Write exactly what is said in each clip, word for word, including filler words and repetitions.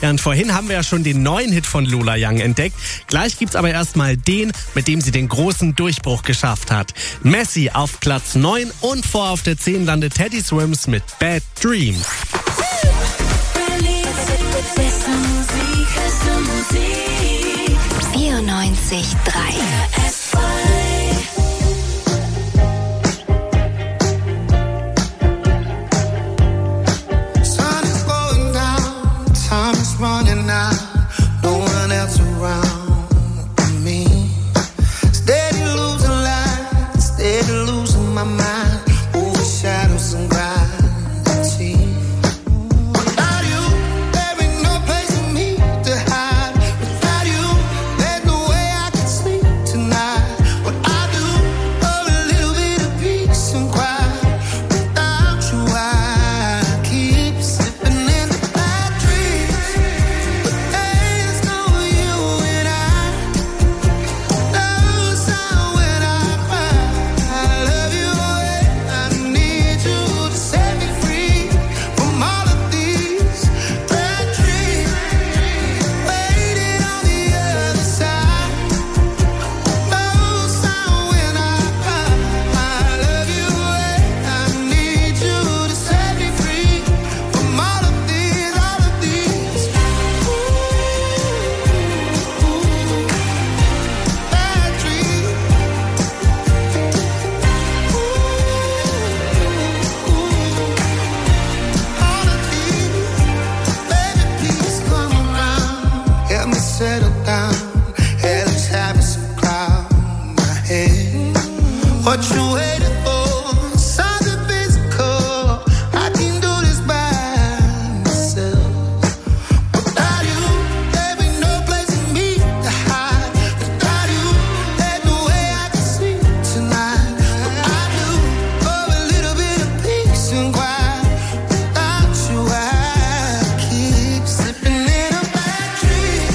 Ja, und vorhin haben wir ja schon den neuen Hit von Lola Young entdeckt. Gleich gibt's aber erstmal den, mit dem sie den großen Durchbruch geschafft hat. Messi auf Platz neun und vor auf der zehn landet Teddy Swims mit Bad Dreams. vierundneunzig Komma drei running out, no one else around me. Steady losing light, steady losing my mind, over shadows and gravity. Without you, there ain't no place for me to hide. Without you, there's no way I can sleep tonight. What I do, oh, a little bit of peace and quiet. Without you, I keep slipping in the bad dreams. Settle down, hey, let's have some cloud in my head. What you waiting for? Something physical. I can do this by myself. Without you, there ain't no place for me to hide. Without you, there's no way I can sleep tonight. But I do, oh, a little bit of peace and quiet. Without you, I keep slipping in a bad dream.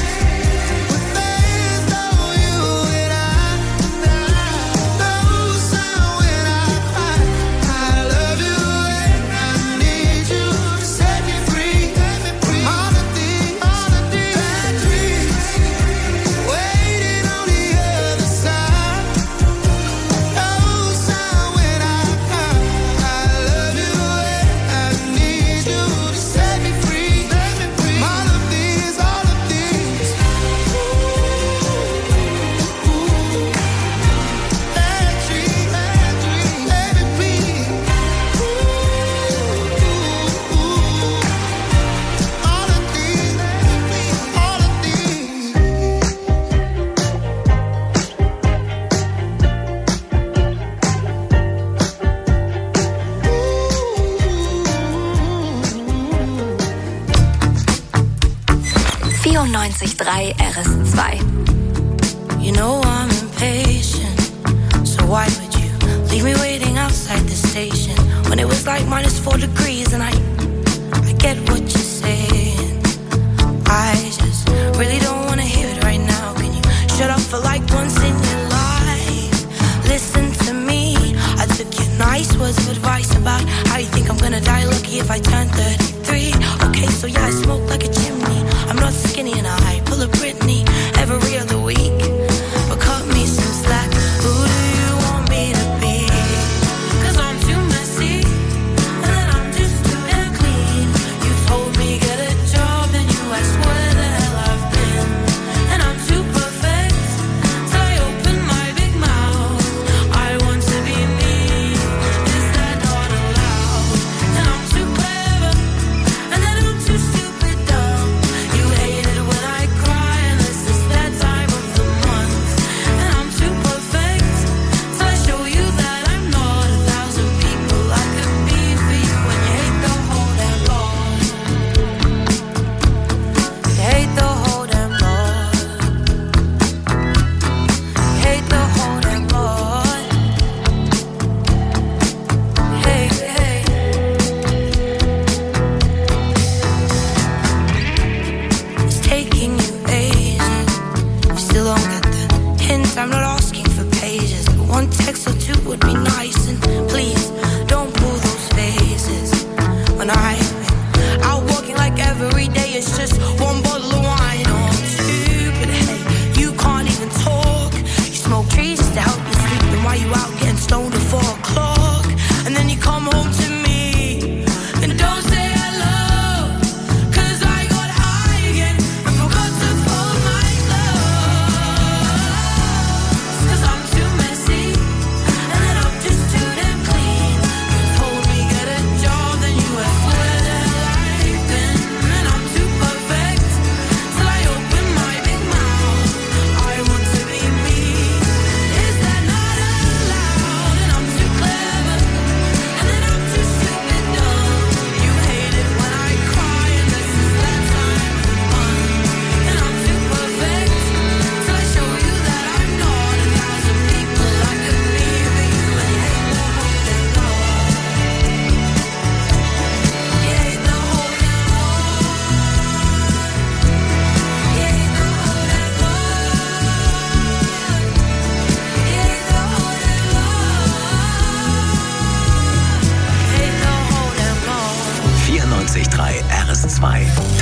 vierundneunzig Komma drei R S zwei. You know I'm impatient, so why would you leave me waiting outside the station when it was like minus four degrees and I, I get what you're saying. I just really don't want to hear it right now. Can you shut up for like once in your life? Listen to me. I took your nice words of advice about how you think I'm gonna die lucky if I turn thirty-three. Okay, so yeah, I smoke like a chimney. I'm not skinny and I pull a Britney every other week. But cut me some slack. Who do you want me to be? 'Cause I'm too messy and then I'm just too damn clean. You told me get a job and you asked where the hell I've been. And I'm too perfect, so I open my big mouth. I want to be me. Is that not allowed? And I'm too clever and then I'm too stupid.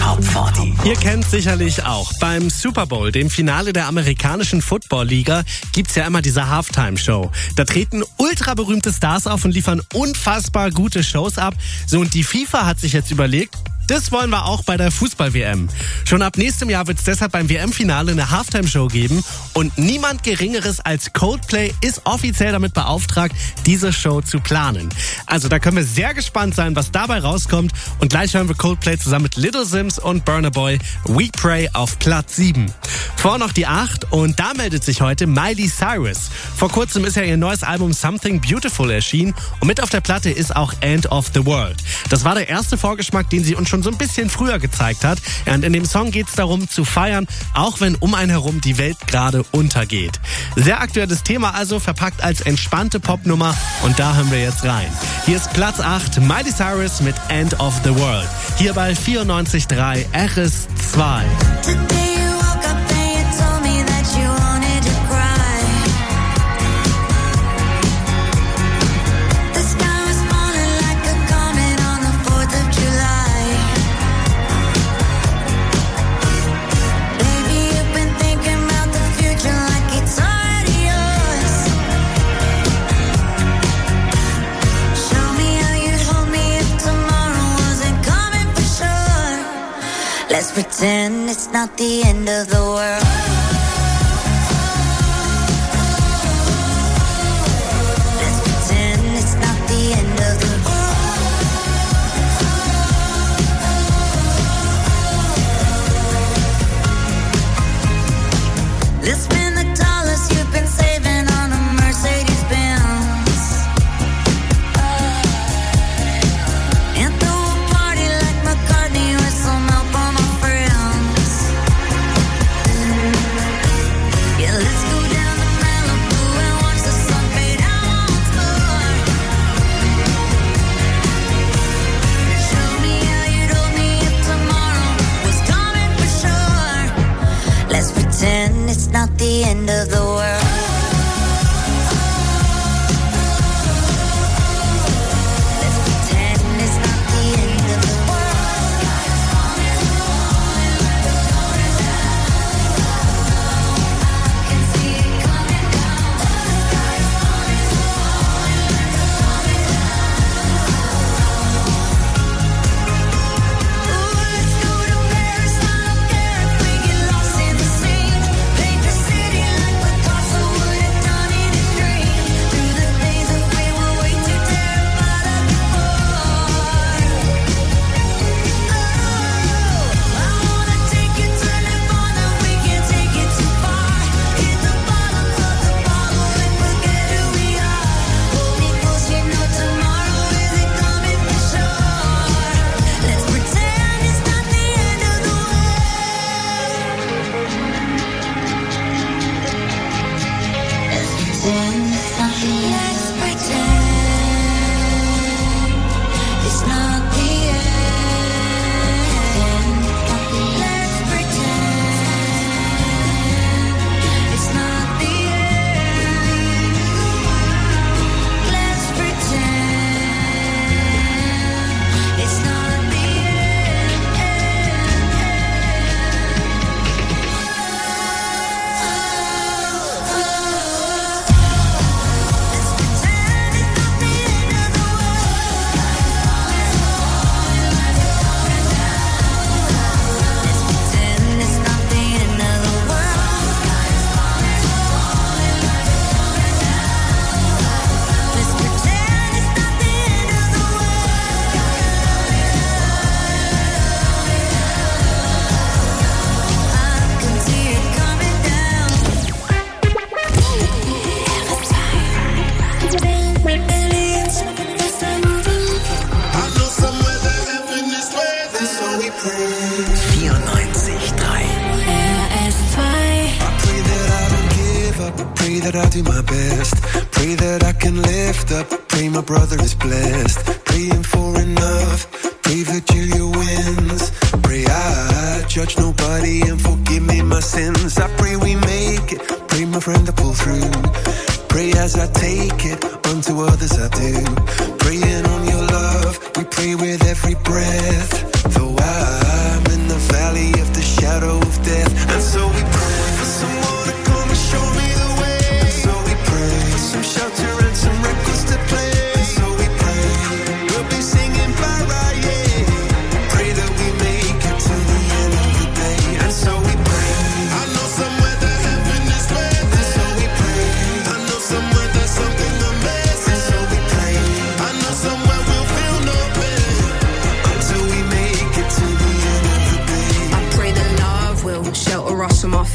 Top vierzig. Ihr kennt sicherlich auch, beim Super Bowl, dem Finale der amerikanischen Football-Liga, gibt's ja immer diese Halftime-Show. Da treten ultra berühmte Stars auf und liefern unfassbar gute Shows ab. So, und die FIFA hat sich jetzt überlegt, das wollen wir auch bei der Fußball-W M. Schon ab nächstem Jahr wird es deshalb beim W M-Finale eine Halftime-Show geben und niemand Geringeres als Coldplay ist offiziell damit beauftragt, diese Show zu planen. Also da können wir sehr gespannt sein, was dabei rauskommt, und gleich hören wir Coldplay zusammen mit Little Sims und Burna Boy, We Pray auf Platz sieben. Vor noch die acht, und da meldet sich heute Miley Cyrus. Vor kurzem ist ja ihr neues Album Something Beautiful erschienen und mit auf der Platte ist auch End of the World. Das war der erste Vorgeschmack, den sie uns schon so ein bisschen früher gezeigt hat. Und in dem Song geht es darum, zu feiern, auch wenn um einen herum die Welt gerade untergeht. Sehr aktuelles Thema also, verpackt als entspannte Popnummer, und da hören wir jetzt rein. Hier ist Platz acht, Miley Cyrus mit End of the World. Hier bei vierundneunzig Komma drei R S zwei. Let's pretend it's not the end of the world. Let's pretend it's not the end of the world. Let's spend the dollars you've been saving on a Mercedes Benz, and throw a party like McCartney with some help on my friends. Yeah, let's go down to Malibu and watch the sun fade out once more. Show me how you'd hold me if tomorrow was coming for sure. Let's pretend it's not the end of the world. Let's pretend it's not the end of the world. I can see it coming down. Ooh, let's go to Paris, I don't care if we get lost in the sand. Paint the city like Picasso would have done in a dream. Through the days that we were way too terrified of before. Oh, I wanna take you to Nirvana, we can't take it too far. Hit the bottom of the bottle and forget who we are. Hold me close, you know tomorrow isn't coming for sure. Let's pretend it's not the end of the world. Let's pretend it's not the end. Let's pretend it's not the end. Let's pretend it's not the end. Let's pretend it's not the vierundneunzig Komma drei R S zwei. Pray that I don't give up, pray that I do my best. Pray that I can lift up, pray my brother is blessed. Praying for enough, pray Virgilia wins. Pray I judge nobody and forgive me my sins. I pray we make it, pray my friend to pull through. Pray as I take it, unto others I do. Praying on your love, we pray with every breath. Though I'm in the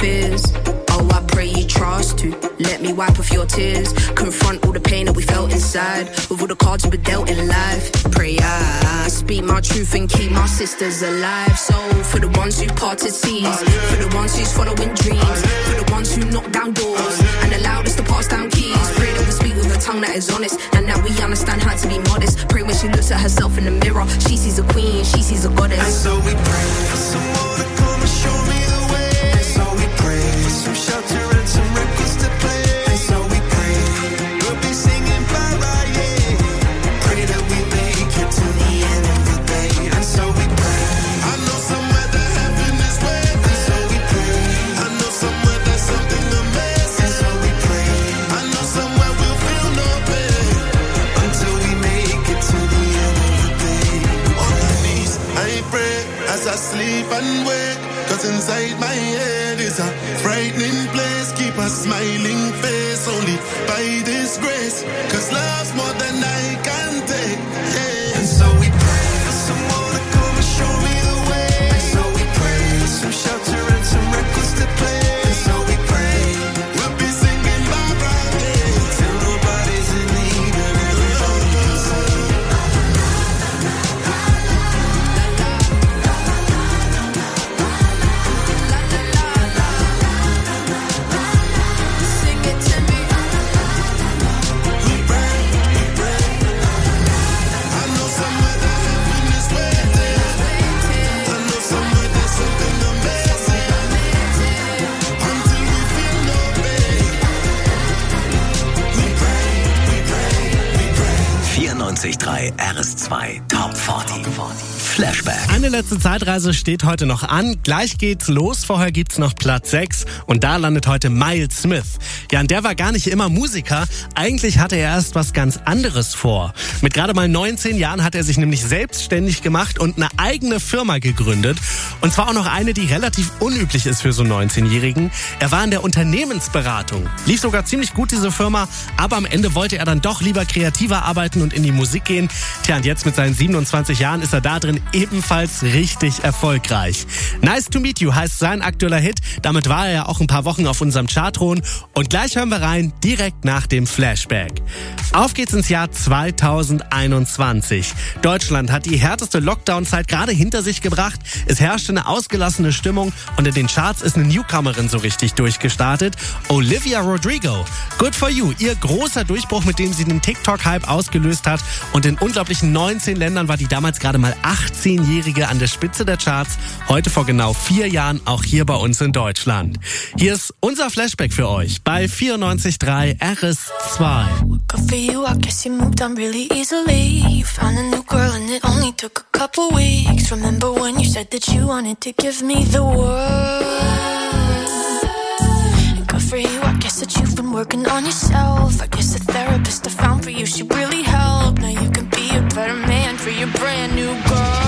fears. Oh, I pray you trust to let me wipe off your tears. Confront all the pain that we felt inside with all the cards we were dealt in life. Pray I speak my truth and keep my sisters alive. So for the ones who parted seas, for the ones who's following dreams, for the ones who knock down doors and allowed us to pass down keys. Pray that we speak with a tongue that is honest and that we understand how to be modest. Pray when she looks at herself in the mirror, she sees a queen, she sees a goddess. And so we pray for someone to come and show me the way. And so we pray for some shelter and some records to play. And so we pray we'll be singing bye-bye, yeah. Pray that we make it to the end of the day. And so we pray. I know somewhere that heaven is waiting. And so we pray. I know somewhere there's something amazing. And so we pray. I know somewhere we'll feel no pain until we make it to the end of the day. On my knees, I pray as I sleep and wake. Cause inside my head is a frightening place. Keep a smiling face only by this grace. Cause love's more than I can take, yeah. And so we pray for someone to come and show me the way. And so we pray for some shelter and some records to play. And so we pray we'll be singing bye-bye, yeah. Till nobody's in need and everybody can sing. vierundneunzig Komma drei R S zwei Top vierzig. Flashback. Eine letzte Zeitreise steht heute noch an. Gleich geht's los. Vorher gibt's noch Platz sechs. Und da landet heute Miles Smith. Ja, und der war gar nicht immer Musiker. Eigentlich hatte er erst was ganz anderes vor. Mit gerade mal neunzehn Jahren hat er sich nämlich selbstständig gemacht und eine eigene Firma gegründet. Und zwar auch noch eine, die relativ unüblich ist für so einen neunzehnjährigen. Er war in der Unternehmensberatung. Lief sogar ziemlich gut, diese Firma. Aber am Ende wollte er dann doch lieber kreativer arbeiten und in die Musik gehen. Tja, und jetzt mit seinen siebenundzwanzig Jahren ist er da drin ebenfalls richtig erfolgreich. Nice to Meet You heißt sein aktueller Hit. Damit war er ja auch ein paar Wochen auf unserem Chartthron. Und gleich hören wir rein, direkt nach dem Flashback. Auf geht's ins Jahr zweitausendeinundzwanzig. Deutschland hat die härteste Lockdown-Zeit gerade hinter sich gebracht. Es herrschte eine ausgelassene Stimmung und in den Charts ist eine Newcomerin so richtig durchgestartet. Olivia Rodrigo. Good for You. Ihr großer Durchbruch, mit dem sie den TikTok-Hype ausgelöst hat. Und in unglaublichen neunzehn Ländern war die damals gerade mal achtzehnjährige an der Spitze der Charts. Heute vor genau vier Jahren auch hier bei uns in Deutschland. Hier ist unser Flashback für euch bei vierundneunzig Komma drei R S zwei. Good for you, I guess you moved on really easily. You found a new girl and it only took a couple weeks. Remember when you said that you wanted to give me the world? And good for you, I guess that you've been working on yourself. I guess the therapist I found for you, she really helped. Now you can be a better man for your brand new girl.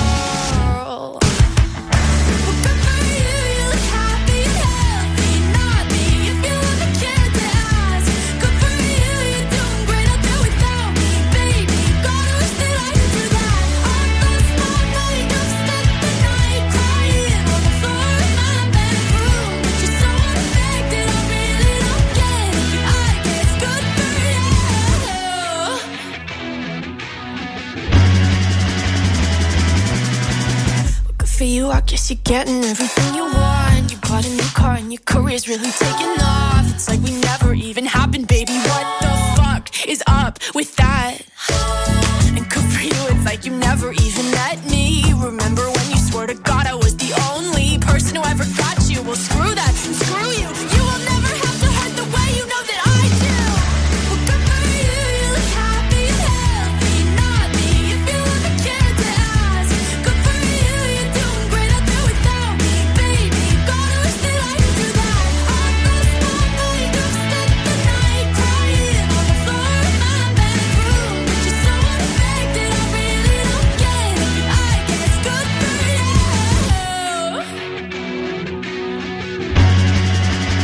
For you, I guess you're getting everything you want. You bought a new car and your career's really taking off. It's like we never even happened, baby. What the fuck is up with that? And good for you, it's like you never even met me. Remember when you swore to God I was the only person who ever got you? Well, screw that and screw you. You will never have to hurt the way you know that I do. Well, good for you, you look happy and healthy. Not me, if you ever cared to ask. Good for you, you're doing great out there without me, baby. God, I wish that I could do that. On those small nights, I've spent the night crying on the floor of my bedroom. Just so unaffected, I really don't get it. I guess good for you.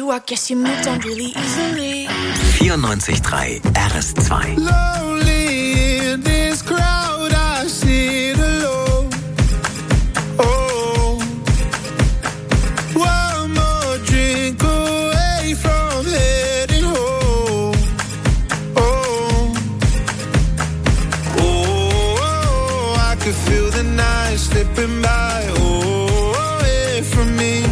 you, I guess you moved on really easily. vierundneunzig Komma drei R S zwei. Lonely in this crowd, I sit alone. Oh, one more drink away from heading home. Oh, oh, I could feel the night slipping by. Oh, away from me.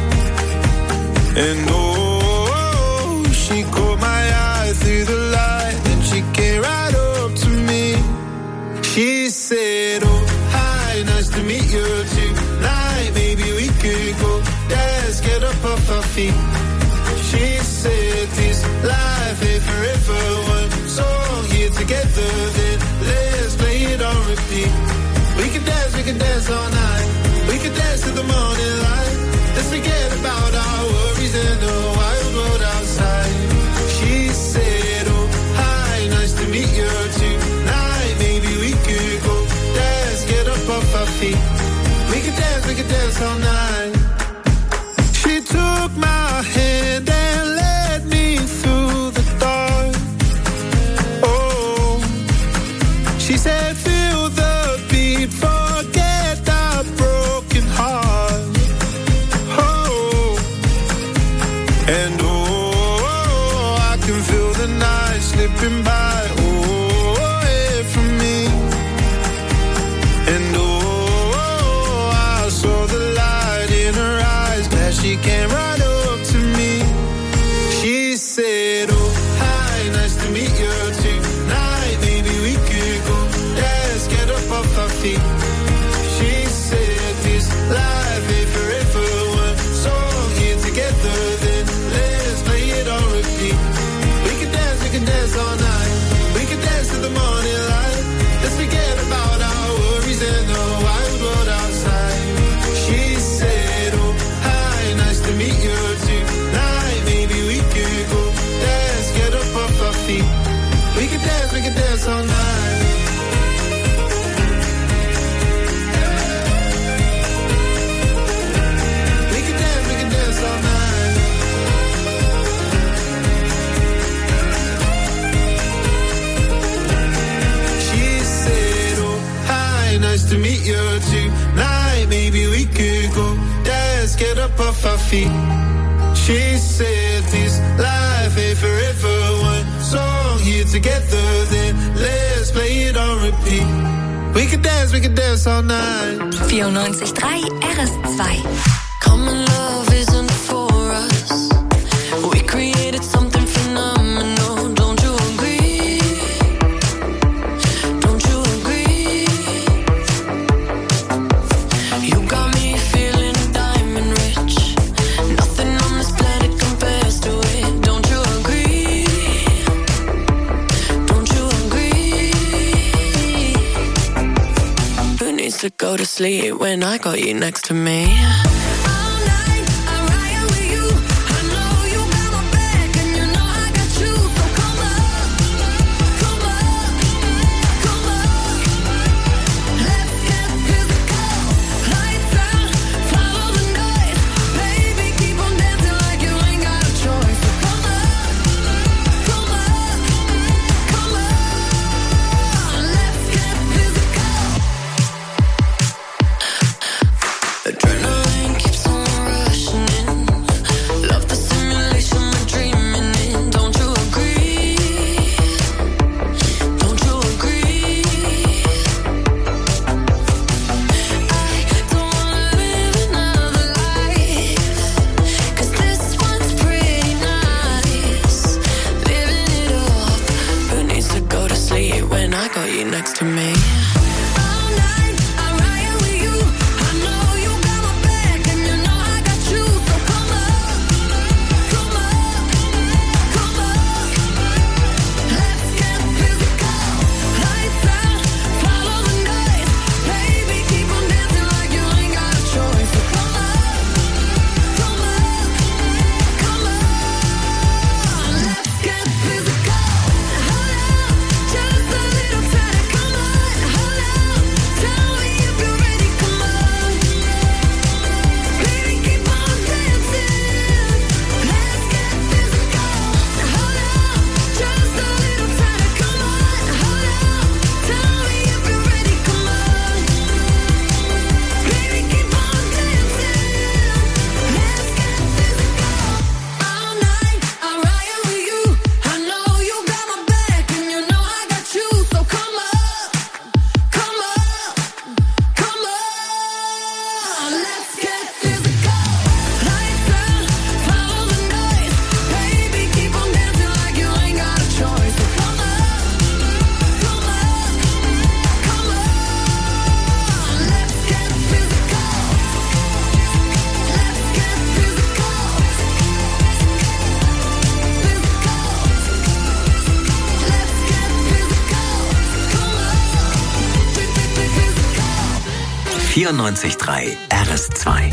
And oh, she caught my eye through the light, and she came right up to me. She said, oh, hi, nice to meet you tonight. Maybe we could go dance, get up off our feet. She said, this life ain't forever. One song here together, then let's play it on repeat. We can dance, we can dance all night. We can dance till the morning light. Let's forget about our worries and the wild world outside. She said, oh, hi, nice to meet you tonight. Maybe we could go dance, get up off our feet. We could dance, we could dance all night. She took my hand and led me through the dark. Oh, she said, feel the beat, forget the broken heart. And oh, I can feel the night slipping by, oh, away from me. And oh, I saw the light in her eyes, glad she came right up to me. She said, oh, hi, nice to meet you tonight. Maybe we could go dance, get up off our feet. She said, this life ain't forever. One song here together, then let's play it on repeat. We can dance, we can dance all night. We can dance till the morning light. Let's forget about our worries and the wild world outside. She said, oh, hi, nice to meet you tonight. Maybe we could go dance, get up off our feet. We can dance, we can dance all night. We can dance, we can dance all night. She said, oh, hi, nice to meet you tonight. Maybe we could go dance, get up off our feet. She said, this life ain't forever. One song here together, then let's play it on repeat. We can dance, we can dance all night. vierundneunzig Komma drei R S zwei. Common love isn't for us. We created something phenomenal. Don't you agree? Don't you agree? You got me feeling diamond rich. Nothing on this planet compares to it. Don't you agree? Don't you agree? Who needs to go to sleep when I got you next to me? Adrenaline keeps on vierundneunzig Komma drei R S zwei.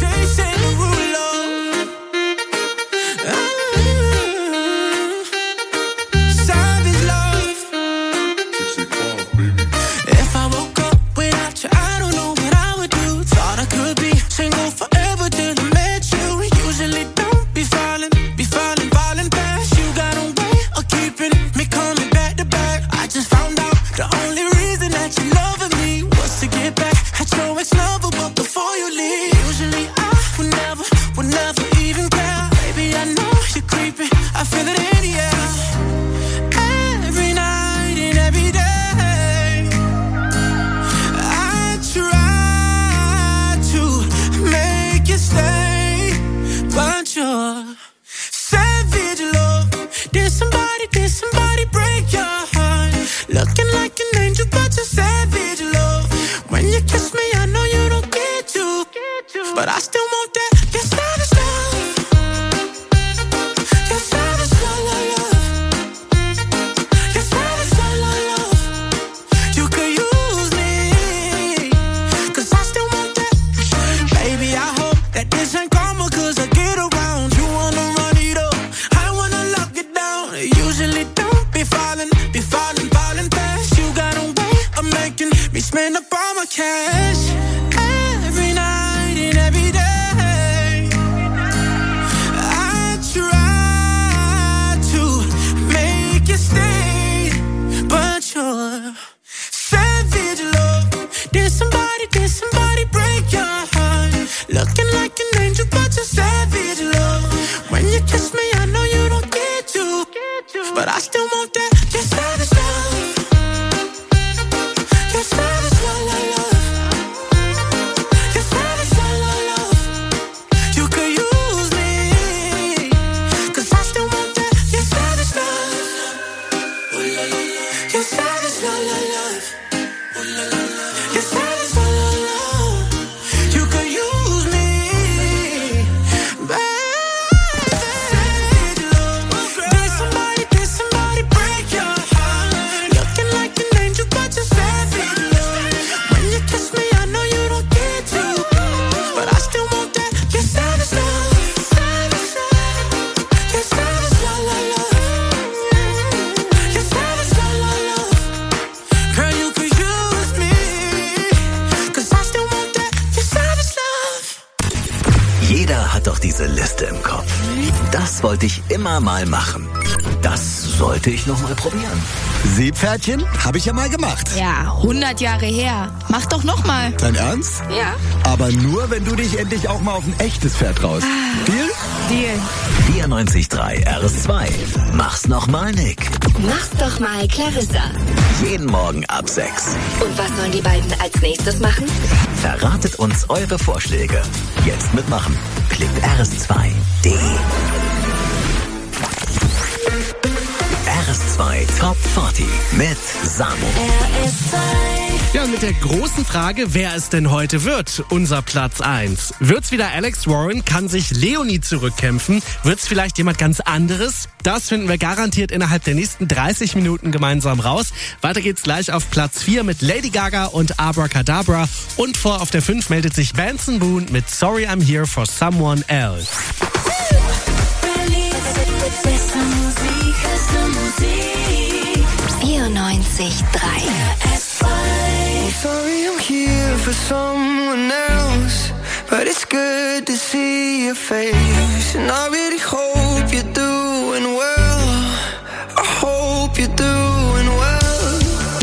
Wollte ich immer mal machen. Das sollte ich noch mal probieren. Seepferdchen? Habe ich ja mal gemacht. Ja, hundert Jahre her. Mach doch noch mal. Dein Ernst? Ja. Aber nur, wenn du dich endlich auch mal auf ein echtes Pferd traust. Ah. Deal? Deal. vierundneunzig Komma drei R S zwei. Mach's noch mal, Nick. Mach's doch mal, Clarissa. Jeden Morgen ab sechs. Und was sollen die beiden als nächstes machen? Verratet uns eure Vorschläge. Jetzt mitmachen. Klickt R S zwei Punkt D E. R S zwei Top vierzig mit Samo. R S zwei. Ja, und mit der großen Frage, wer es denn heute wird, unser Platz eins. Wird's wieder Alex Warren? Kann sich Leonie zurückkämpfen? Wird's vielleicht jemand ganz anderes? Das finden wir garantiert innerhalb der nächsten dreißig Minuten gemeinsam raus. Weiter geht's gleich auf Platz vier mit Lady Gaga und Abracadabra. Und vor auf der fünf meldet sich Benson Boone mit Sorry I'm Here for Someone Else. vierundneunzig Komma drei. Sorry, I'm here for someone else, but it's good to see your face. And I really hope you're doing well. I hope you're doing well.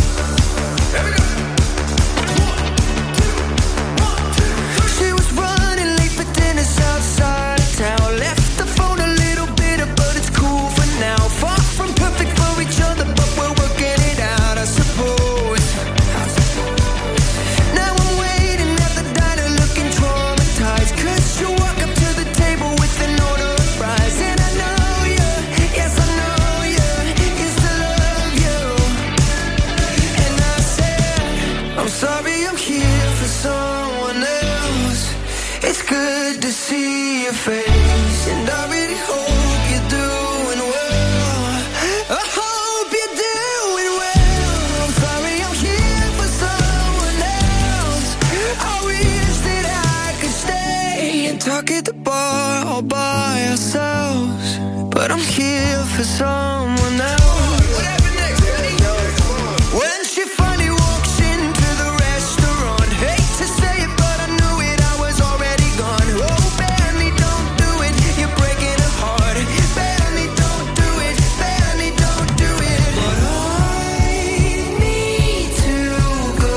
She was running late for dinner's outside of town. Left the phone a little bitter, but it's cool for now. Far from perfect for each other, but we're working it out, I suppose. Sorry, I'm here for someone else. It's good to see your face, and I really hope you're doing well. I hope you're doing well. I'm sorry, I'm here for someone else. I wish talk at the bar all by ourselves, but I'm here for someone else. Whatever next, ready? When she finally walks into the restaurant, hate to say it, but I knew it, I was already gone. Oh, Benny, don't do it, you're breaking her heart. Benny, don't do it, Benny, don't do it. But I need to go.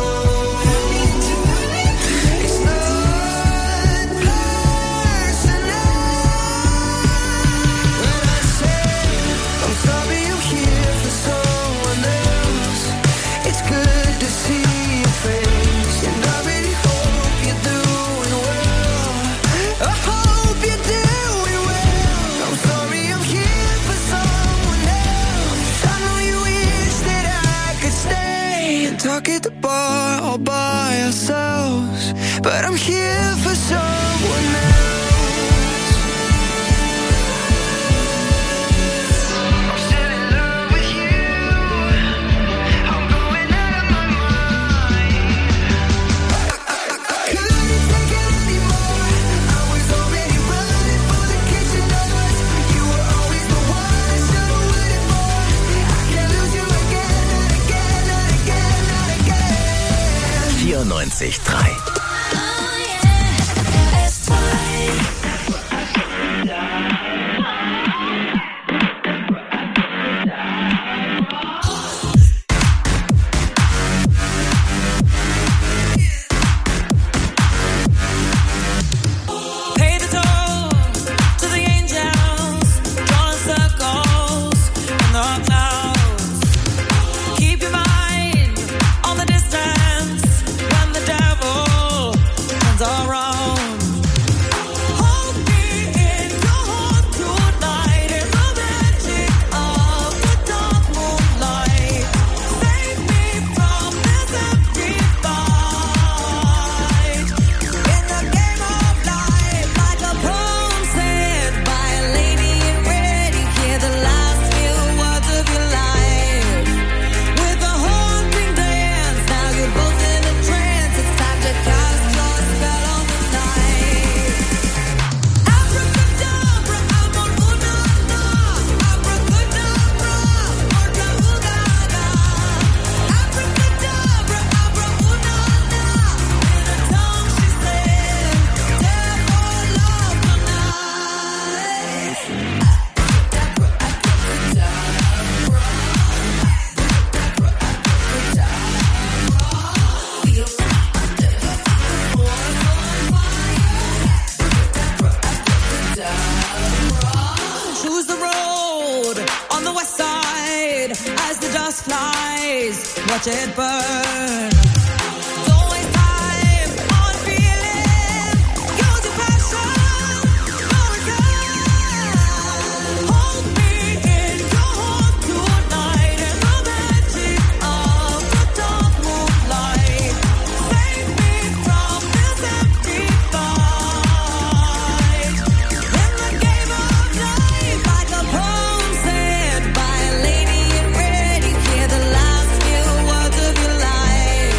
It's not personal. When I say I'm sorry, I'm here for someone else. It's good to see your face, and I really hope you're doing well. I hope you're doing well. I'm sorry, I'm here for someone else. I know you wish that I could stay and talk at the bar all by ourselves, but I'm here for someone else. I'm still in love with you. I'm going out of my mind. Couldn't take it anymore. I was already running for the kitchen doors. You were always the one I should have waited for. I can't lose you again, not again, not again, not again. vierundneunzig Komma drei. Pay the toll to the angels, drawing circles in the clouds. Keep your mind on the distance when the devil turns around. Hold me in your heart tonight in the magic of the dark moonlight. Save me from this empty fight. In the game of life, like a poem said by a lady in red, you hear the last few words of your life. With a haunting dance, now you're both in a trance. It's time to cast your spell on the night. Abracadabra, amor, una, na. Abracadabra, orga, uga, ga. Abracadabra, abra, una, na. In a tongue she said, therefore love tonight. Choose the road on the west side as the dust flies. Watch it burn. Don't waste time on feeling. Use your passion. No return. Hold me in your heart tonight in the magic of the dark moonlight. Save me from this empty fight. In the game of life, like a poem said by a lady in red, you hear the last few words of your life.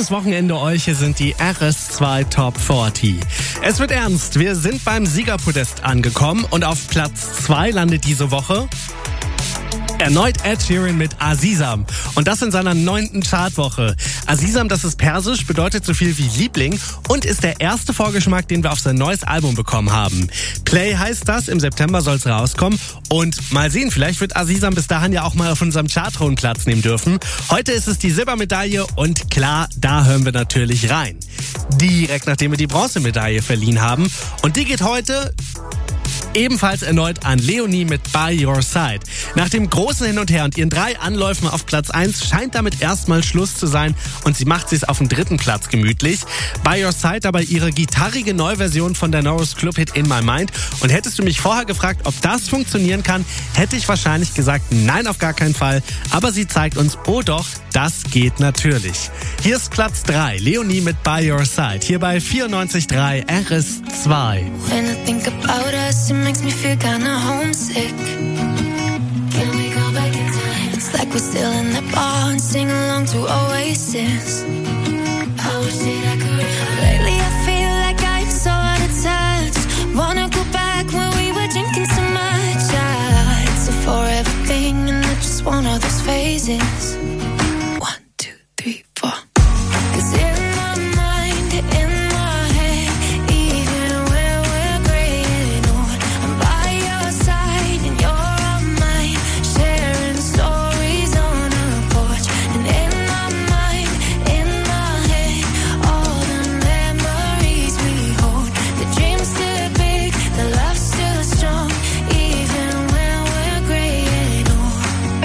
schönes Wochenende euch. Hier sind die R S zwei Top vierzig. Es wird ernst. Wir sind beim Siegerpodest angekommen und auf Platz zwei landet diese Woche erneut Ed Sheeran mit Azizam. Und das in seiner neunten Chartwoche. Azizam, das ist persisch, bedeutet so viel wie Liebling und ist der erste Vorgeschmack, den wir auf sein neues Album bekommen haben. Play heißt das, im September soll es rauskommen. Und mal sehen, vielleicht wird Azizam bis dahin ja auch mal auf unserem Chartthron Platz nehmen dürfen. Heute ist es die Silbermedaille und klar, da hören wir natürlich rein. Direkt nachdem wir die Bronzemedaille verliehen haben. Und die geht heute ebenfalls erneut an Leonie mit By Your Side. Nach dem großen Hin und Her und ihren drei Anläufen auf Platz eins scheint damit erstmal Schluss zu sein und sie macht sich's auf dem dritten Platz gemütlich. By Your Side dabei ihre gitarrige Neuversion von der Norris Club Hit In My Mind. Und hättest du mich vorher gefragt, ob das funktionieren kann, hätte ich wahrscheinlich gesagt, nein, auf gar keinen Fall. Aber sie zeigt uns, oh doch, das geht natürlich. Hier ist Platz drei, Leonie mit By Your Side, hier bei vierundneunzig Komma drei R S zwei. When I think about us, it makes me feel kinda homesick. Can we go back in time? It's like we're still in the bar and sing along to Oasis. I wish that I could. Lately I feel like I'm so out of touch. Wanna go back when we were drinking so much. Yeah, it's a forever thing and I just want all those phases. One, two, three, four. 'Cause in my mind, in my head, even when we're graying old, I'm by your side and you're on mine, sharing stories on a porch. And in my mind, in my head, all the memories we hold. The dream's still big, the love's still strong, even when we're graying old.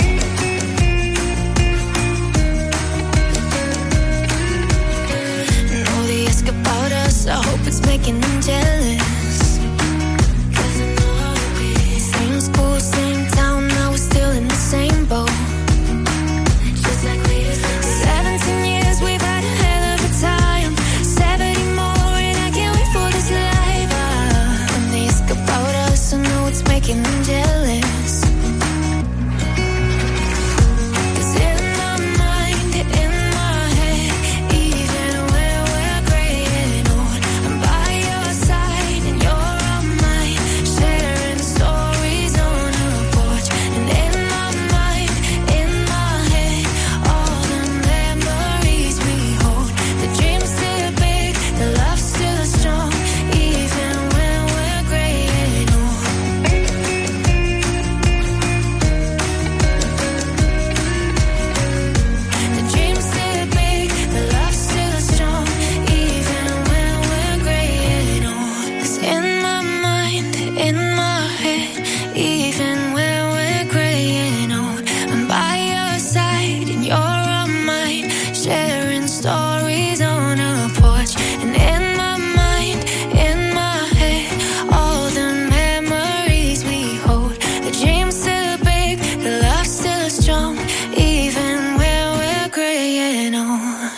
And all they ask about us, I hope it's making them jealous. 'Cause I know how it is. Same school, same town, now we're still in the same boat. Just like we used to be. Seventeen years, we've had a hell of a time. Seventy more, and I can't wait for this life. Ah, and they ask about us, I know it's making them jealous. 'Cause in my mind, in my head, even when we're graying old, I'm by your side and you're on mine, sharing stories on a porch. And in my mind, in my head, all the memories we hold. The dream's still big, the love's still strong, even when we're graying old. The dream's still big, the love's still strong, even when we're graying old. 'Cause in my mind, in my head, even when we're graying old, I'm by your side and you're on mine, sharing stories on a porch. And in my mind, in my head, all the memories we hold. The dream's still big, the love's still strong, even when we're graying old.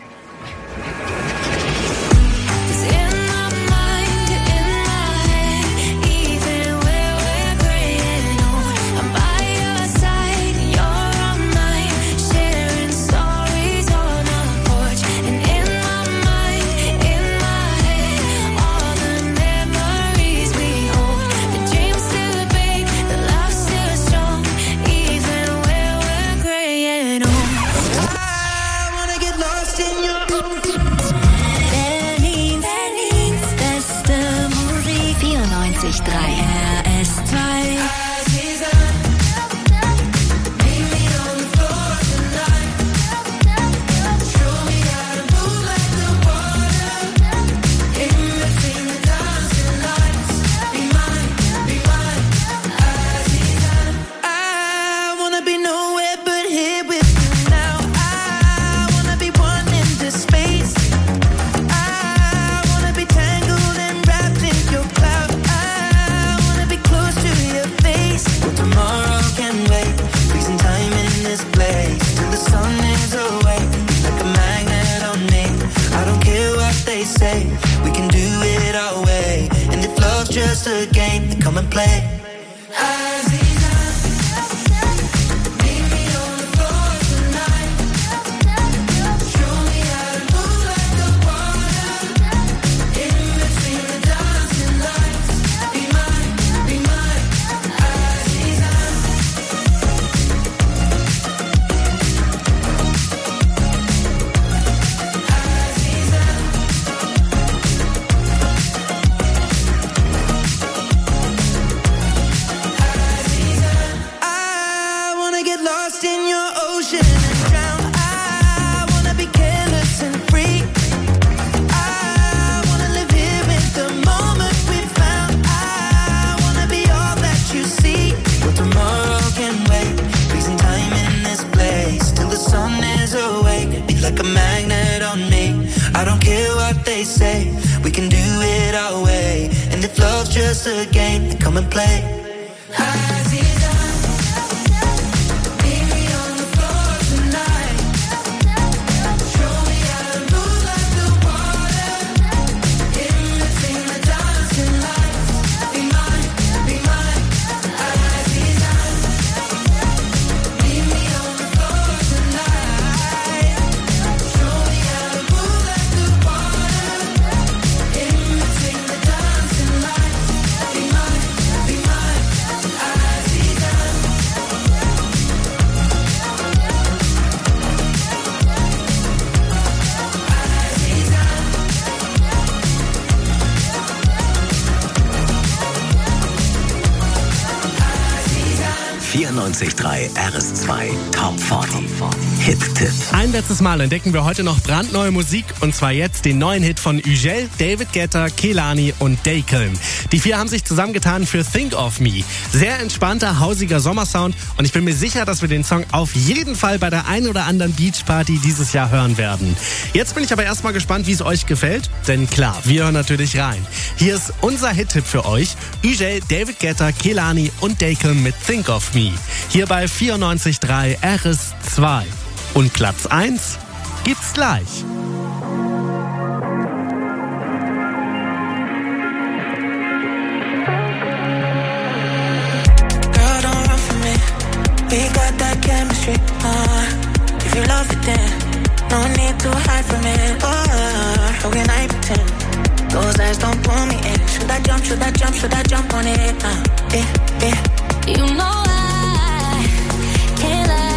'Cause in my mind, in my head, even when we're graying old, I'm by your side and you're on mine, sharing stories on a porch. And in my mind, in my head, all the memories we hold. The dream's still big, the love's still strong, even when we're graying old. I wanna get lost in your Berlin, Berlins beste Musik. vierundneunzig Komma drei R S zwei. I wanna be nowhere but here with you now. I wanna be one in this space. I wanna be tangled and wrapped in your cloud. I wanna be close to your face. Well, tomorrow can wait. Freezing time in this place till the sun is away. Like a magnet on me. I don't care what they say. We can do it our way. And if love's just a game, then come and play. Meet me on the floor tonight. Show me how to move. they say. We can do it our way. And if love's just a game, then come and play. vierundneunzig Komma drei R S zwei Top vierzig. Hit-Tipp. Ein letztes Mal entdecken wir heute noch brandneue Musik und zwar jetzt den neuen Hit von Ugel, David Guetta, Kehlani und Dakelm. Die vier haben sich zusammengetan für Think of Me. Sehr entspannter, hausiger Sommersound und ich bin mir sicher, dass wir den Song auf jeden Fall bei der ein oder anderen Beachparty dieses Jahr hören werden. Jetzt bin ich aber erstmal gespannt, wie es euch gefällt, denn klar, wir hören natürlich rein. Hier ist unser Hit-Tipp für euch. Ugel, David Guetta, Kehlani und Dakelm mit Think of Me. Hier bei vierundneunzig Komma drei R S zwei. Und Platz eins gibt's gleich. Girl, don't run from me. We got that chemistry. Uh, if you love it, then no need to hide from it. Uh, how can I pretend? Those eyes don't pull me in. Should I jump? Should I jump? Should I jump on it? Uh, yeah, yeah. You know I can't lie.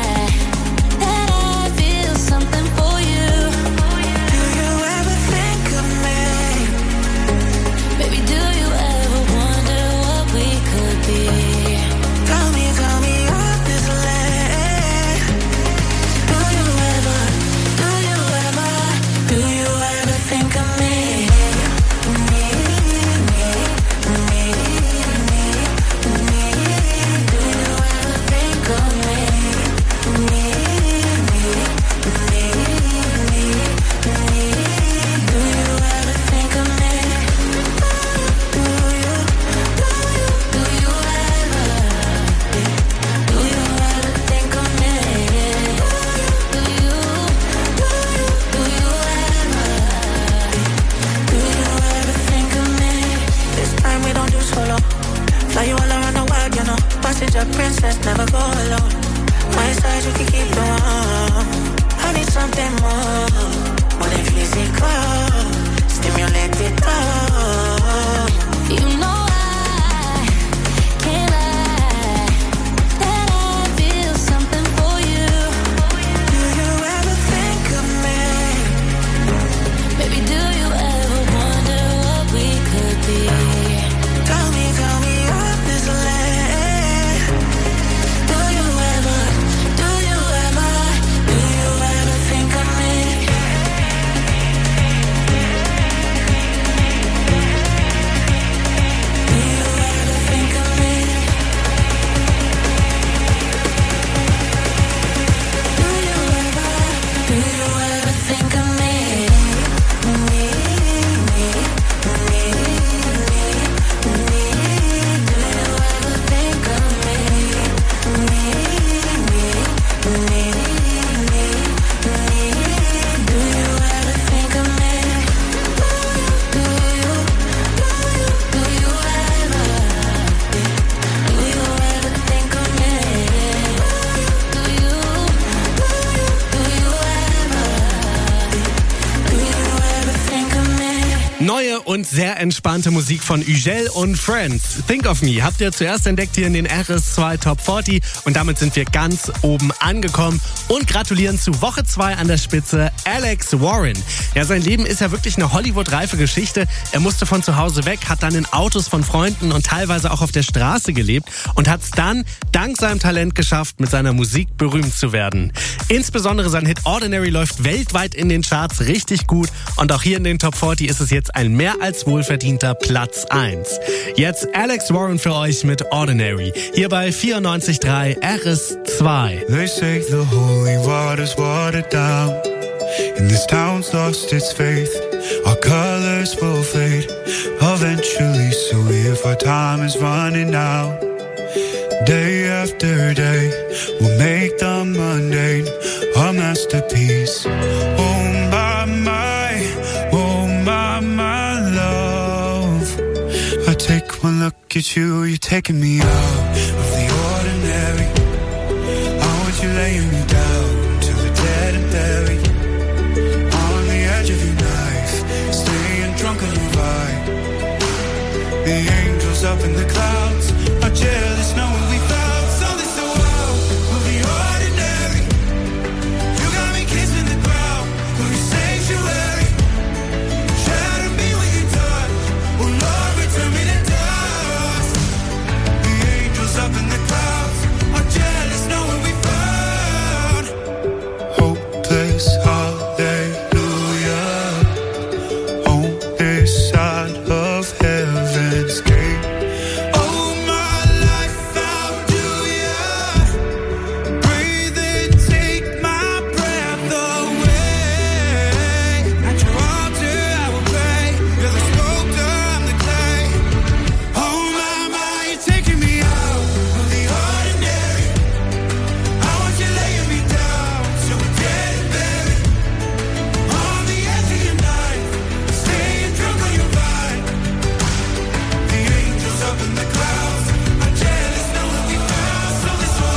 Fly you all around the world, you know. Passenger princess, never go alone. My side, you can keep the warm. I need something more, more than physical. Stimulate it all. You know I can't lie that I feel something for you. Do you ever think of me? Baby, do you ever wonder what we could be? Tell me, tell me. Neue und sehr entspannte Musik von Ugel und Friends. Think of Me habt ihr zuerst entdeckt hier in den R S zwei Top vierzig und damit sind wir ganz oben angekommen und gratulieren zu Woche zwei an der Spitze Alex Warren. Ja, sein Leben ist ja wirklich eine Hollywood-reife Geschichte. Er musste von zu Hause weg, hat dann in Autos von Freunden und teilweise auch auf der Straße gelebt und hat es dann dank seinem Talent geschafft, mit seiner Musik berühmt zu werden. Insbesondere sein Hit Ordinary läuft weltweit in den Charts richtig gut und auch hier in den Top vierzig ist es jetzt ein mehr als wohlverdienter Platz eins. Jetzt Alex Warren für euch mit Ordinary. Hier bei vierundneunzig Komma drei R S zwei. They say the holy water's watered down and this town's lost its faith. our colors will fade eventually. So if our time is running out, day after day, we'll make the mundane a masterpiece. Oh my, my, oh my, my love. I take one look at you, you're taking me out of the ordinary. I want you laying me down to the dead and buried. On the edge of your knife, staying drunk on your vibe. The angels up in the clouds are jealous knowing we found something so wild of the ordinary. You got me kissing the ground of your sanctuary. Shatter me with your touch, oh Lord, return me to dust. The angels up in the clouds are jealous knowing we found hopeless hallelujah on this side of heaven's gate. Oh my life, how do ya breathe and take my breath away? At your altar I will pray. You're the sculptor, I'm the clay. Oh my, my, you're taking me out of the ordinary. I want you laying me down so we're dead and buried. On the edge of your knife, staying drunk on your vine. The angels up in the clouds are jealous knowing we found something so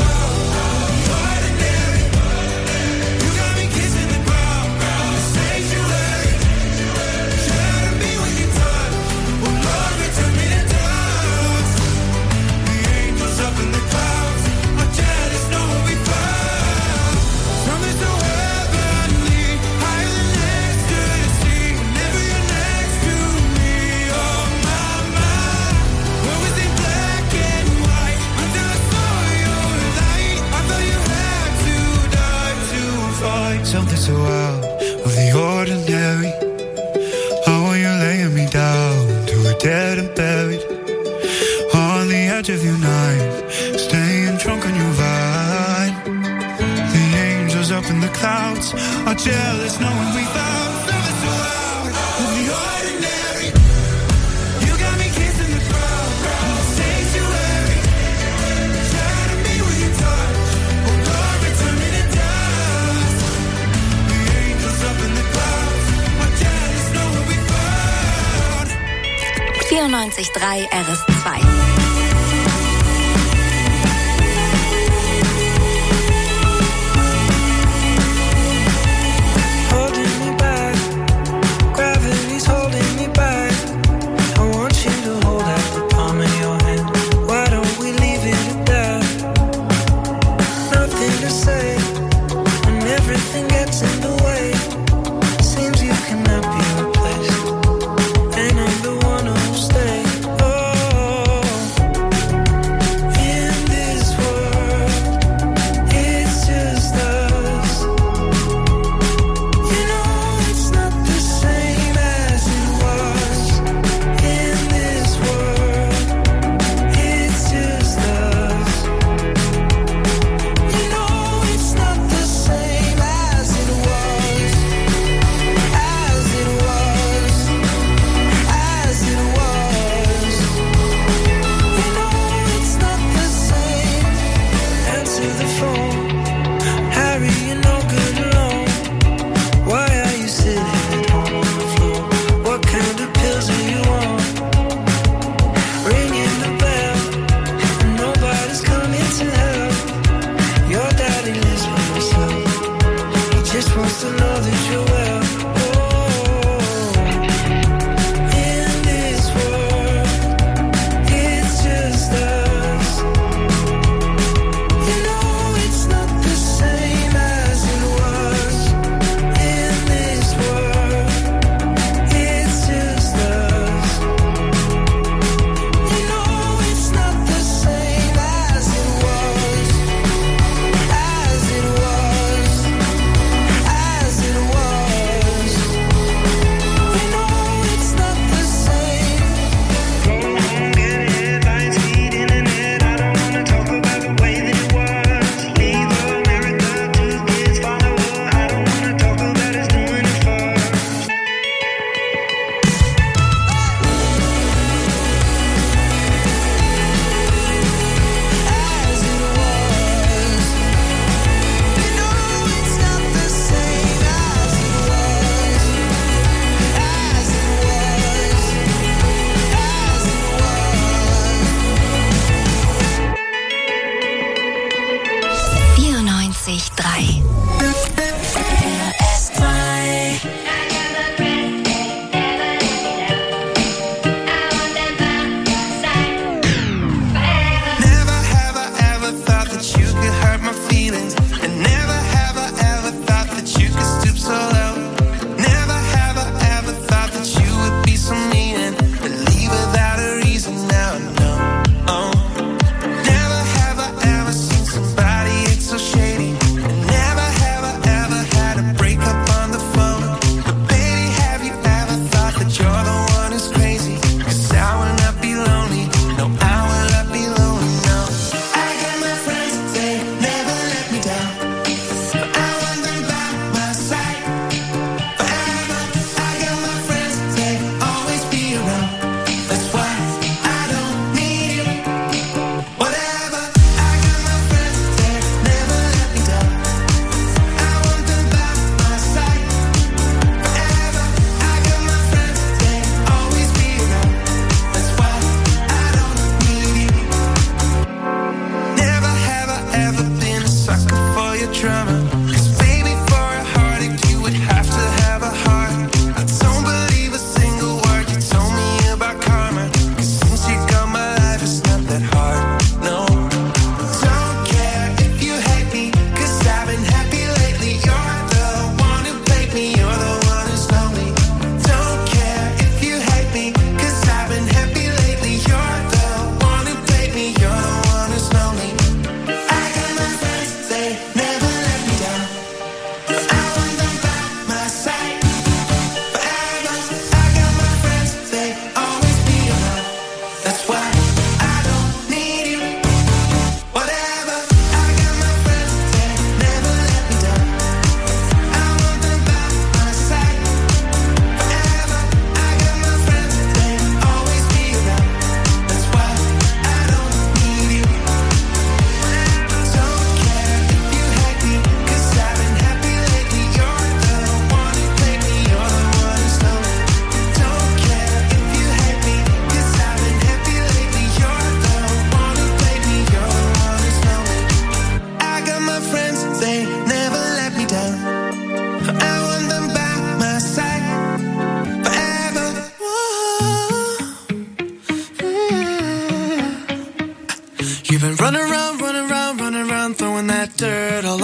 ordinary. You got me kissing the ground, the sanctuary. Shatter me with your touch, oh Lord, return me to dust. The angels up in the clouds are jealous knowing we found something so heavenly, higher than ecstasy. Whenever you're next to me, oh my, my. What was in black and white until I saw your light? I thought you had to die to find something so out of the ordinary. How are you laying me down to a dead and buried? On the edge of your night, staying drunk on your vine. The angels up in the clouds are jealous knowing we found something so out of the ordinary. You got me kissing the ground, the sanctuary. Shatter me with your touch, oh Lord, return me to dust. The angels up in the clouds are jealous knowing we found. vierundneunzig Komma drei R S zwei. Holding me back, gravity's holding me back. I want you to hold out the palm of your hand. Why don't we leave it at that? Nothing to say when everything gets in the way. Seems you cannot be replaced, and I'm the one who'll stay. Oh,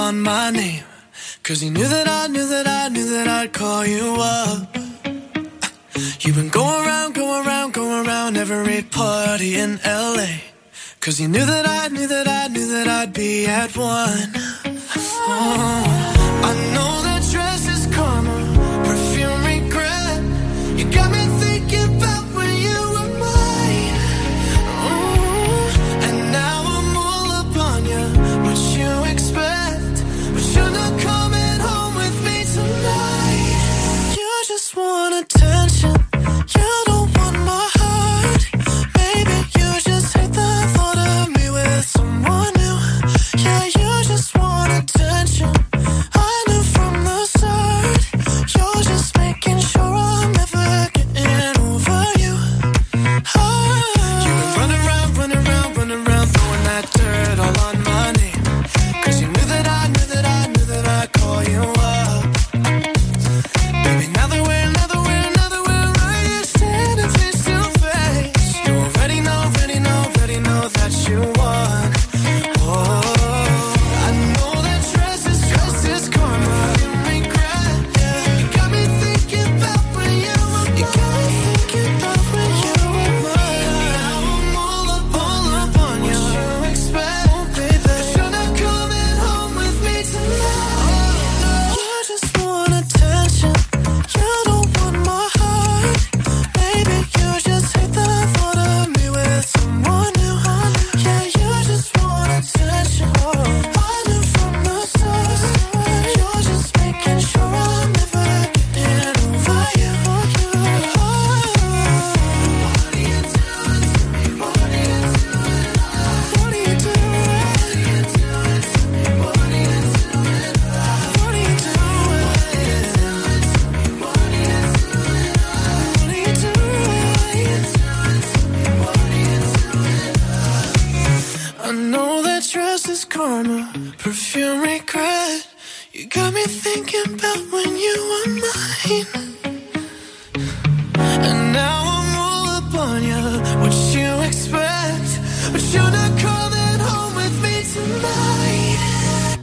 on my name. Cause you knew that I knew that I knew that I'd call you up. You've been going around, going around, going around every party in L A. Cause you knew that I knew that I knew that I'd be at one. Oh, I know that dress is karma, perfume regret. You got me thinking about when you were mine. Oh, and now I'm all up on you. What you expect? But you're not coming home with me tonight. You just want attention. You don't want my heart. Maybe you just hate the thought of me with someone new. Yeah, you just want attention. I knew from the start. You're just making sure I'm never getting over you. Oh. You been running around, running around, running around, throwing that dirt all on my name. Cause you knew that I knew that I knew that I'd call you up. Baby, now that we're, now that we're, now that we're right here standing face to face, you already know, already know, already know that you won. Oh, I know that dress is, dress is karma, regret. Yeah, you got me thinking about when you were mine. You got me thinking about when you were mine. Now I'm all up, all up on you. What you expect, oh, baby? But you're not coming home with me tonight. You just want attention. You don't want my heart. Maybe you just hate the thought of me with someone new. Yeah, you just want attention. I knew from the start. You're just making sure I'm never getting over you. Oh. What are you doing to me? What are you doing? What are you doing? What are you doing? What are you doing? What are you doing? I know that dress is karma, perfume regret. You got me thinking about when you were mine. And now I'm all up on you. What you expect? But you're not coming home with me tonight.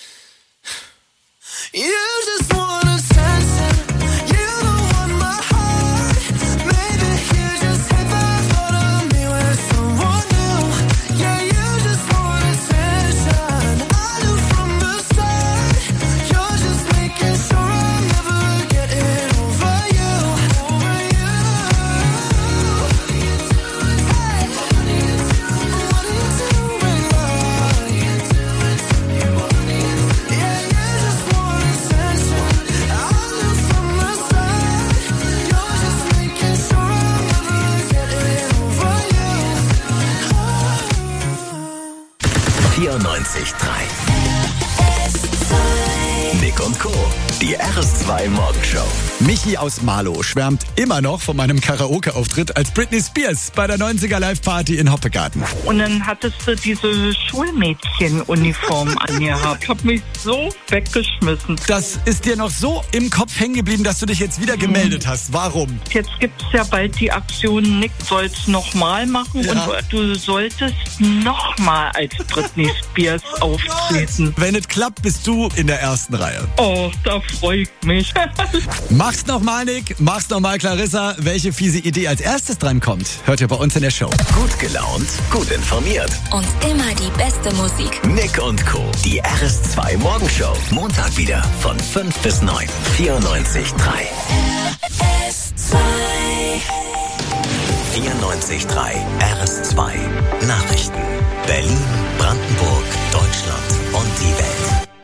You just want attention. You don't want my heart. Maybe you just hate the thought of me with someone new. Yeah, you just want attention. I knew from the start. You're just making sure I'm never getting over you. Over you. What are you doing? Hey, what are you doing? What are you doing? What are you doing to me? What are you doing? Yeah, you just want attention. I knew from the start. You're just making sure I'm never getting over you. vierundneunzig Komma drei. Nick und Co. Die R S zwei Morgenshow. Michi aus Marlow schwärmt immer noch von meinem Karaoke-Auftritt als Britney Spears bei der neunziger Live-Party in Hoppegarten. Und dann hattest du diese Schulmädchenuniform angehabt. Ich hab mich so weggeschmissen. Das ist dir noch so im Kopf hängen geblieben, dass du dich jetzt wieder gemeldet hast. Warum? Jetzt gibt's ja bald die Aktion, Nick soll's nochmal machen. Ja. Und du solltest nochmal als Britney Spears auftreten. Wenn es klappt, bist du in der ersten Reihe. Oh, da freu ich mich. Mach's nochmal, Nick. Mach's nochmal, Clarissa. Welche fiese Idee als erstes drankommt, hört ihr bei uns in der Show. Gut gelaunt, gut informiert. Und immer die beste Musik. Nick und Co. Die R S zwei Morgenshow. Montag wieder von fünf bis neun. vierundneunzig Komma drei. R S zwei. vierundneunzig Komma drei. R S zwei. Nachrichten. Berlin, Brandenburg, Deutschland und die Welt.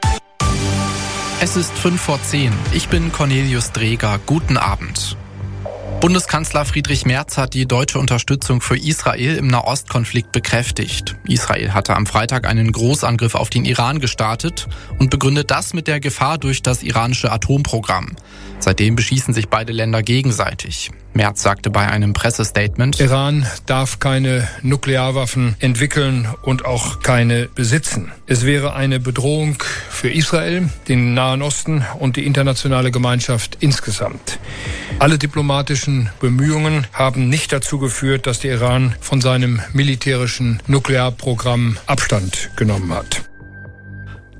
Es ist fünf vor zehn. Ich bin Cornelius Dreger. Guten Abend. Bundeskanzler Friedrich Merz hat die deutsche Unterstützung für Israel im Nahostkonflikt bekräftigt. Israel hatte am Freitag einen Großangriff auf den Iran gestartet und begründet das mit der Gefahr durch das iranische Atomprogramm. Seitdem beschießen sich beide Länder gegenseitig. Merz sagte bei einem Pressestatement: Iran darf keine Nuklearwaffen entwickeln und auch keine besitzen. Es wäre eine Bedrohung für Israel, den Nahen Osten und die internationale Gemeinschaft insgesamt. Alle diplomatischen Bemühungen haben nicht dazu geführt, dass der Iran von seinem militärischen Nuklearprogramm Abstand genommen hat.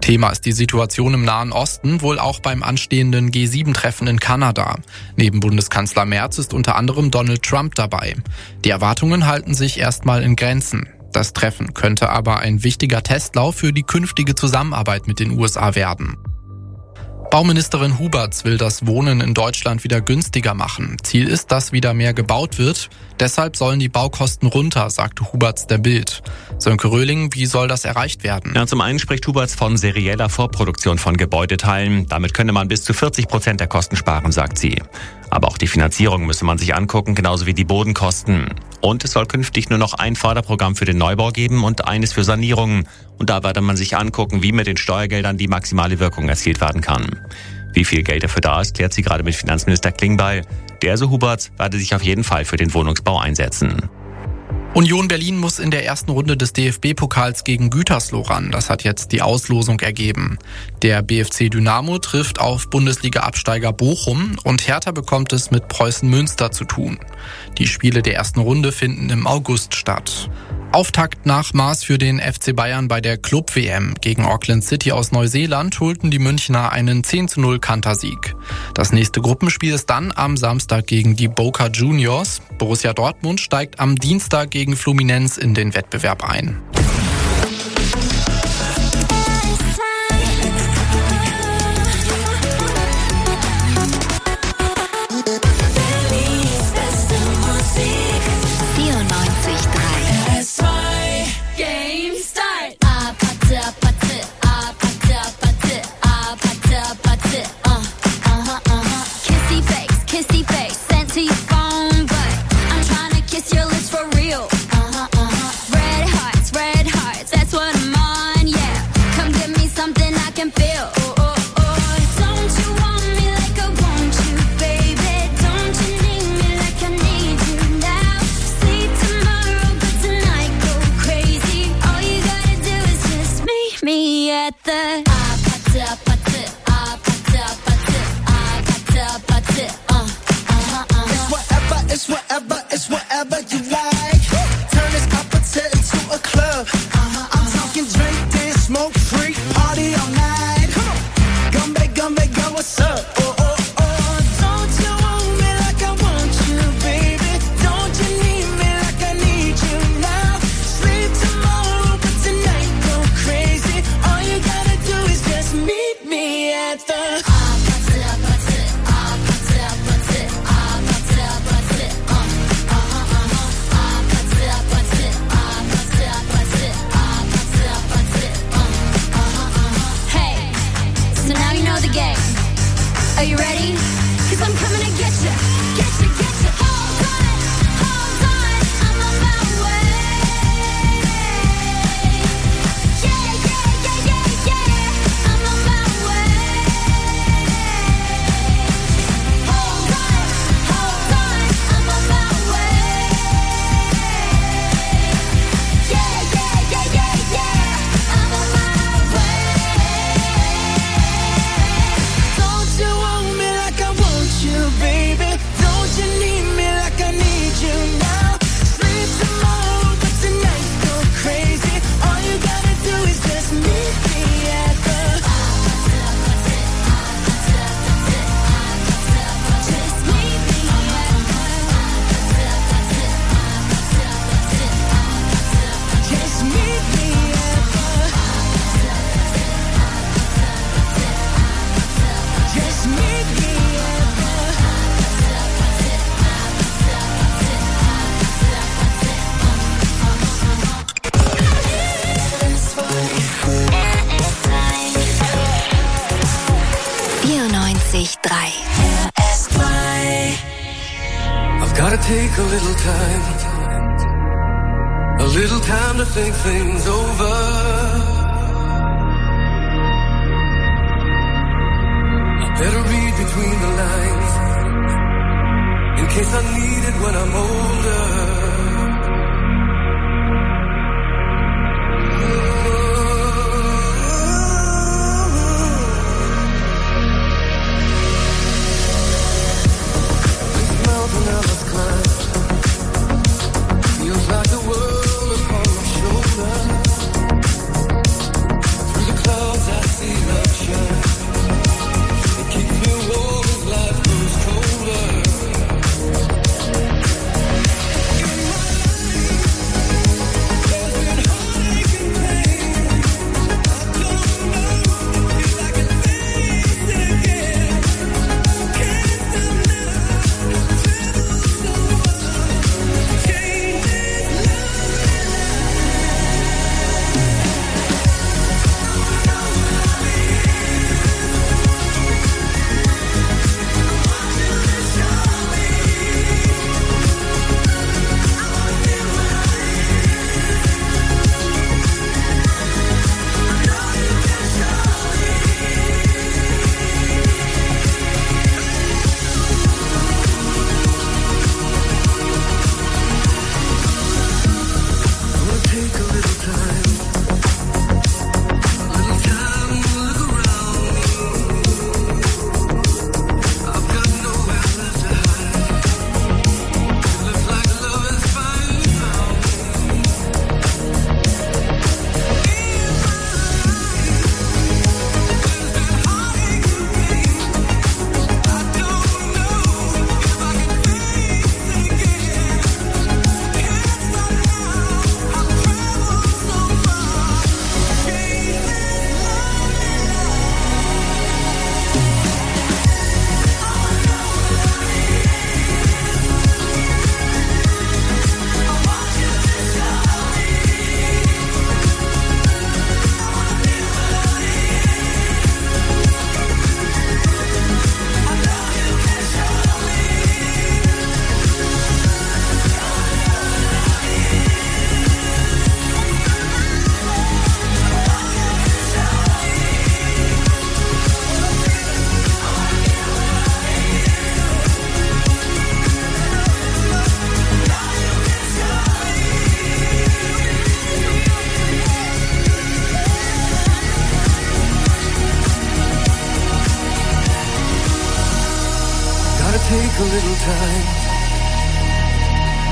Thema ist die Situation im Nahen Osten, wohl auch beim anstehenden G sieben Treffen in Kanada. Neben Bundeskanzler Merz ist unter anderem Donald Trump dabei. Die Erwartungen halten sich erstmal in Grenzen. Das Treffen könnte aber ein wichtiger Testlauf für die künftige Zusammenarbeit mit den U S A werden. Bauministerin Huberts will das Wohnen in Deutschland wieder günstiger machen. Ziel ist, dass wieder mehr gebaut wird. Deshalb sollen die Baukosten runter, sagte Huberts der Bild. Sönke Röhling, wie soll das erreicht werden? Ja, zum einen spricht Huberts von serieller Vorproduktion von Gebäudeteilen. Damit könne man bis zu vierzig Prozent der Kosten sparen, sagt sie. Aber auch die Finanzierung müsse man sich angucken, genauso wie die Bodenkosten. Und es soll künftig nur noch ein Förderprogramm für den Neubau geben und eines für Sanierungen. Und da werde man sich angucken, wie mit den Steuergeldern die maximale Wirkung erzielt werden kann. Wie viel Geld dafür da ist, klärt sie gerade mit Finanzminister Klingbeil. Der, so Huberts, werde sich auf jeden Fall für den Wohnungsbau einsetzen. Union Berlin muss in der ersten Runde des D F B-Pokals gegen Gütersloh ran. Das hat jetzt die Auslosung ergeben. Der B F C Dynamo trifft auf Bundesliga-Absteiger Bochum und Hertha bekommt es mit Preußen Münster zu tun. Die Spiele der ersten Runde finden im August statt. Auftakt nach Maß für den F C Bayern bei der Club-W M. Gegen Auckland City aus Neuseeland holten die Münchner einen zehn zu null Kantersieg. Das nächste Gruppenspiel ist dann am Samstag gegen die Boca Juniors. Borussia Dortmund steigt am Dienstag gegen Fluminense in den Wettbewerb ein. Are you ready? 'Cause I'm coming to get you, get you, get you. Hold on, hold on, I'm on my way. Yeah, yeah, yeah, yeah, yeah, I'm on my way. Hold on, hold on, I'm on my way. Yeah, yeah, yeah, yeah, yeah, I'm on my way. Don't you want me like I want you, baby? Don't you need me like I need you now? Sleep tomorrow, but tonight go crazy. All you gotta do is just meet me at the Just meet me at the Just meet me at the Just meet me at the vierundneunzig Komma drei. I've gotta take a little time, a little time to think things over. I better read between the lines, in case I need it when I'm older. This mountain I must climb feels like the world upon my shoulder. Through the clouds I see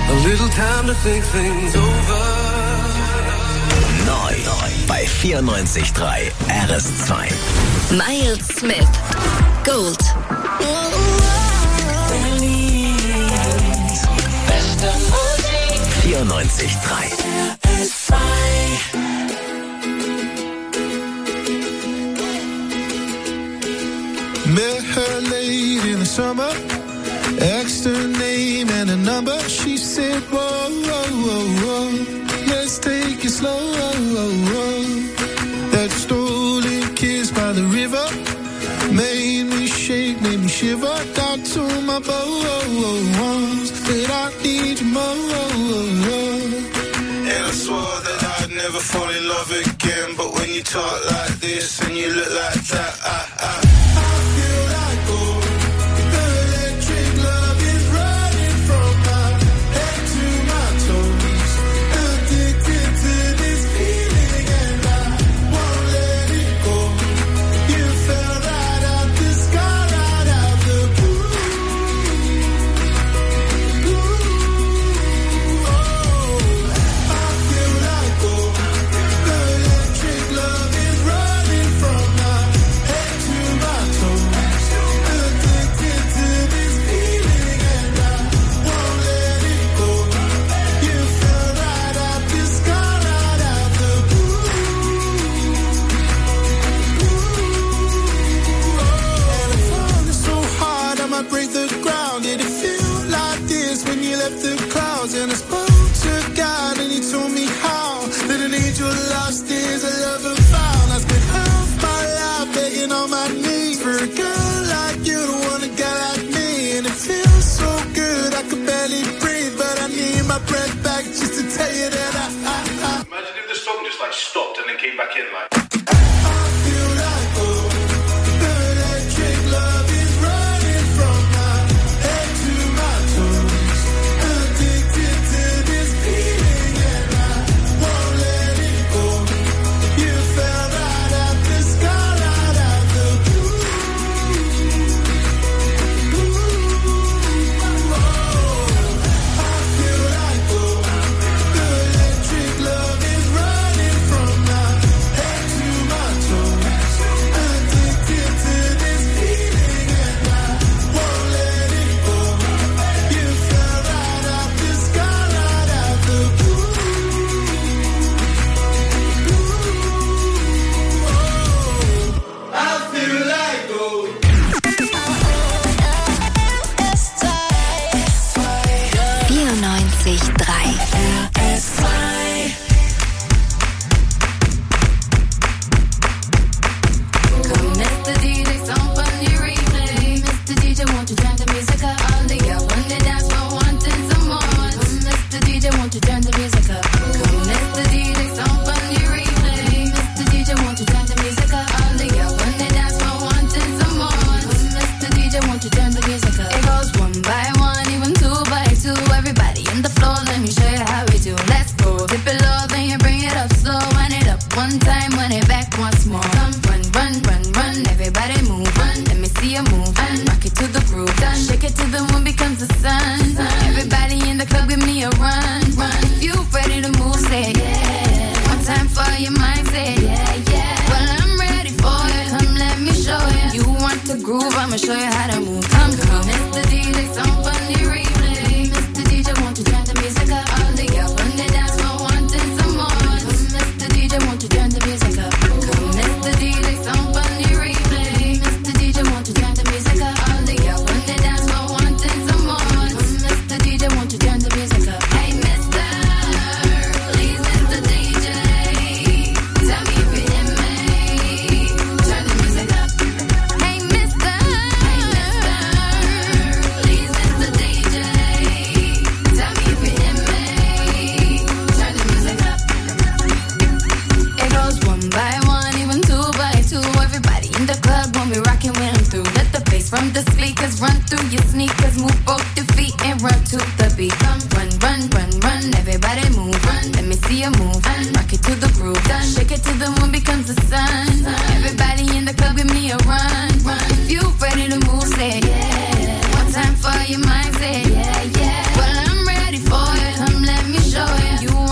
A little time to think things over. Neu bei vierundneunzig Komma drei R S zwei. Miles Smith, Gold. Beste Musik. vierundneunzig Komma drei. R S zwei. Met her late in the summer, asked her name and a number. She said, whoa, whoa, whoa, whoa, let's take it slow. That stolen kiss by the river made me shake, made me shiver. Down to my bones that I need you more. And I swore that I'd never fall in love again. But when you talk like this and you look like that, I, I break the ground. Did it feel like this when you left the clouds? And I spoke to God and he told me how that an angel lost is a lover found. I spent half my life begging on my knees for a girl like you to want a guy like me. And it feels so good I could barely breathe, but I need my breath back just to tell you that I, I, I Imagine if the song just like stopped and then came back in like From the speakers, run through your sneakers, move both your feet and run to the beat. Come run, run, run, run, everybody move. Run, let me see you move. Run, rock it to the groove. Done. Shake it till the moon becomes the sun. sun. Everybody in the club, give me a run. Run. If you ready to move, say yeah. One time for your mind, say